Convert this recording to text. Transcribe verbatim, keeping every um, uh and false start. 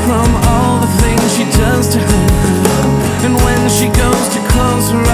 from all the things she does to her. And when she goes to close her eyes,